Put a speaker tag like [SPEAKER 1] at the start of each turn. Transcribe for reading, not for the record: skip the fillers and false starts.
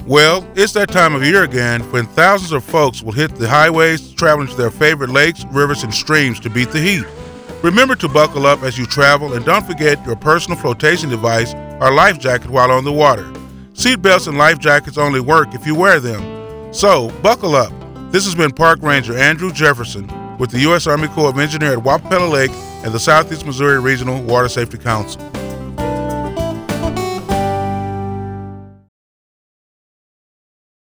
[SPEAKER 1] Well, it's that time of year again when thousands of folks will hit the highways traveling to their favorite lakes, rivers, and streams to beat the heat. Remember to buckle up as you travel and don't forget your personal flotation device or life jacket while on the water. Seatbelts and life jackets only work if you wear them. So, buckle up. This has been Park Ranger Andrew Jefferson with the U.S. Army Corps of Engineers at Wappapella Lake and the Southeast Missouri Regional Water Safety Council.